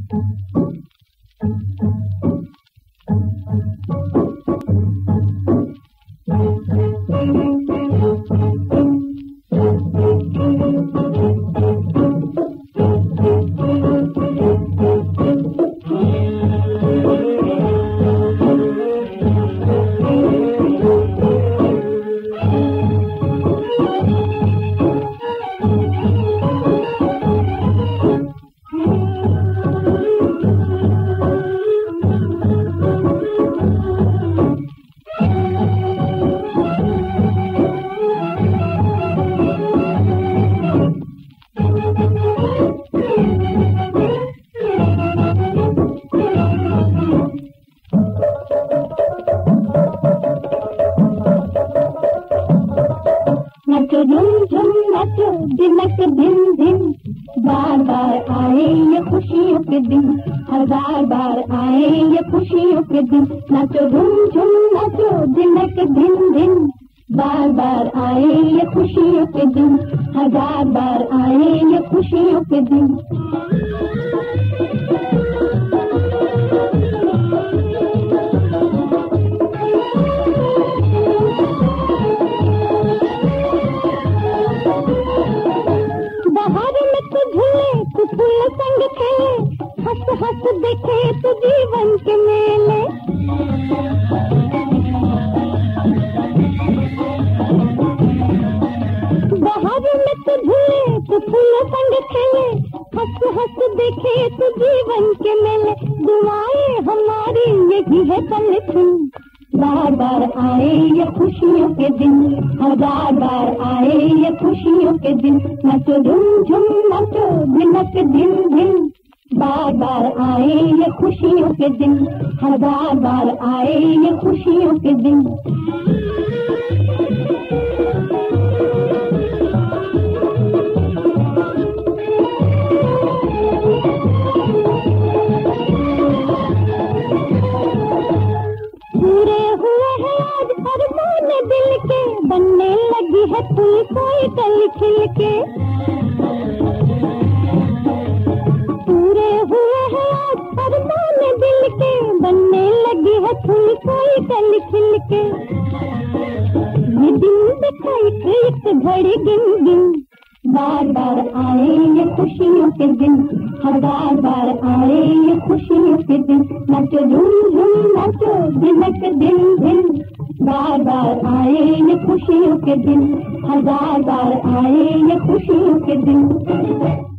नाचो झुम झुम नाचो दिनक दिन दिन, बार बार आए ये खुशियों के दिन, हर बार बार आए ये खुशियों के दिन। नाचो झुम झुम नाचो दिनक दिन दिन, बार बार आए ये खुशियों के दिन, हर बार बार आए ये खुशियों के दिन। फूल संग खेले, हंस हंस देखे तो जीवन के मेले। बहार में तो झूले तो फूल संग खेले, हंस हंस देखे तो जीवन के मेले। दुआएं हमारी यही है पलछन, बार बार आए ये खुशियों के दिन, हर बार बार आए ये खुशियों के दिन। नाचो झुम झुम नाचो दिनक दिन दिन, बार बार आए ये खुशियों के दिन, हर बार बार आए ये खुशियों के दिन। दिल के बनने लगी है फूल कोई कल खिल के, पूरे हुए हैं आज अरमान दिल के, बनने लगी है फूल कोई कल खिल के। ये दिन देखा एक घड़ी गिन गिन, बार बार आए ये खुशियों के दिन, हर बार बार आए ये खुशियों के दिन। नाचो झूम झूम नाचो दिनक दिन दिन, बार बार आए ये खुशियों के दिन, हर बार बार आए ये खुशियों के दिन।